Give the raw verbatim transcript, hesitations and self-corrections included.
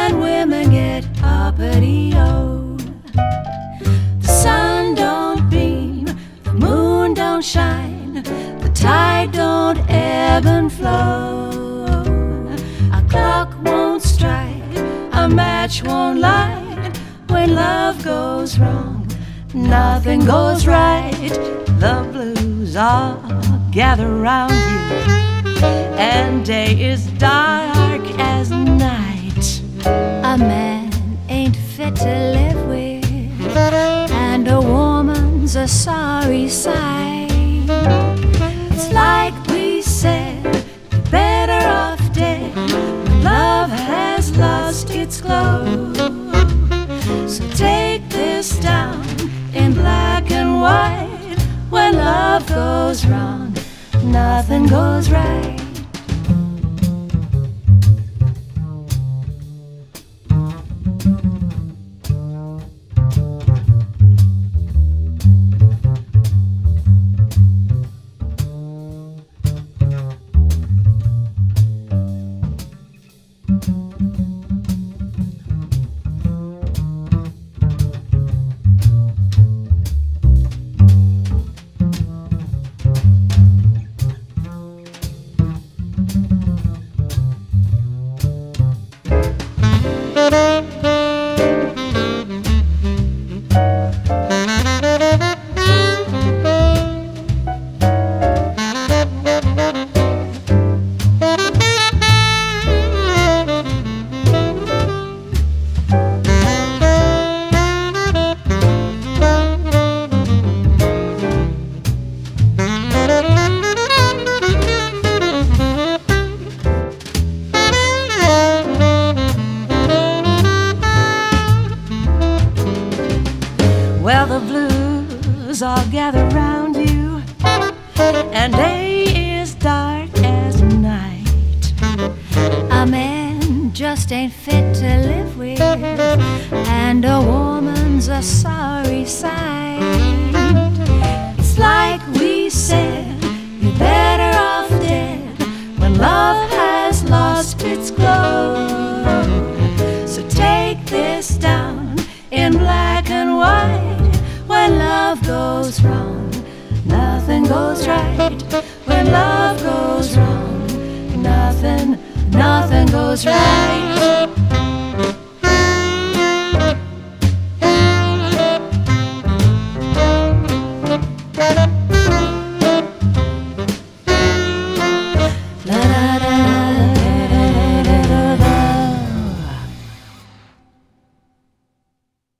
and women get uppity-o. The sun don't beam, the moon don't shine, the tide don't ebb and flow. A clock won't strike, a match won't light. When love goes wrong, nothing goes right. The blues all gather round you, and day is dark as night. A man ain't fit to live with, and a woman's a sorry sight. It's like we said, you're better off dead when love has lost its glow. So take this down in black and white. When love goes wrong, nothing goes right. Well, the blues all gather round you, and day is dark as night. A man just ain't fit to live with, and a woman's a sorry sight. It's like we said, you're better off dead when love has lost its glow. So take this down in black and white. When love goes wrong, nothing goes right. When love goes wrong, nothing, nothing goes right.